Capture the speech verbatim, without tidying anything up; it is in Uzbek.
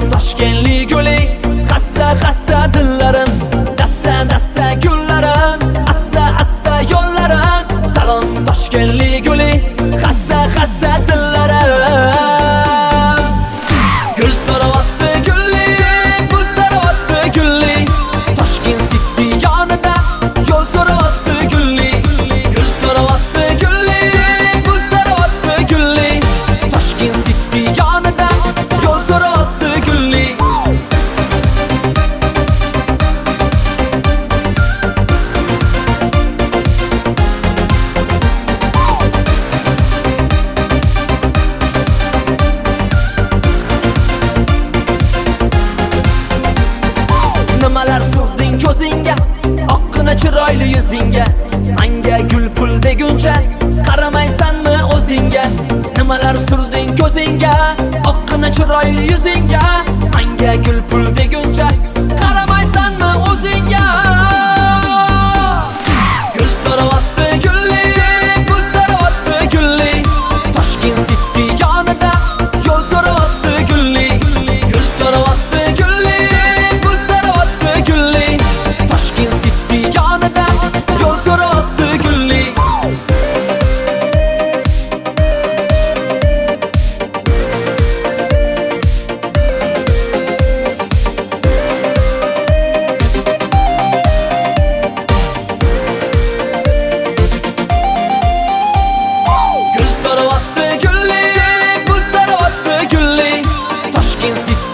Toshkentli guli, xasta xasta dillarim, dasta dasta gullarim, asta asta yo'llarim. Salom Toshkentli guli, xasta xasta dillarim. Gul so'rayapti gulli, pul so'rayapti gulli, Toshkent City yonida yo'l so'rayapti gulli. Gul so'rayapti gulli, pul so'rayapti gulli, Toshkent City yonida yo'l so'rayapti gulli. Nimalar surding ko'zingga, oqqina chiroyli yuzingga, menga gul pul deguncha qaramaysanmi o'zingga? Nimalar surding ko'zingga, oqqina chiroyli yuzingga, menga gul pul deguncha qaramaysanmi o'zingga? Gul so'rayapti gulli, pul so'rayapti gulli, Toshkent City yonida yo'l so'rayapti gulli. Gul so'rayapti gulli, pul so'rayapti gulli, Toshkent City yonida yo'l so'rayapti gulli. Gul so'rayapti gulli, pul so'rayapti gulli, Toshkent City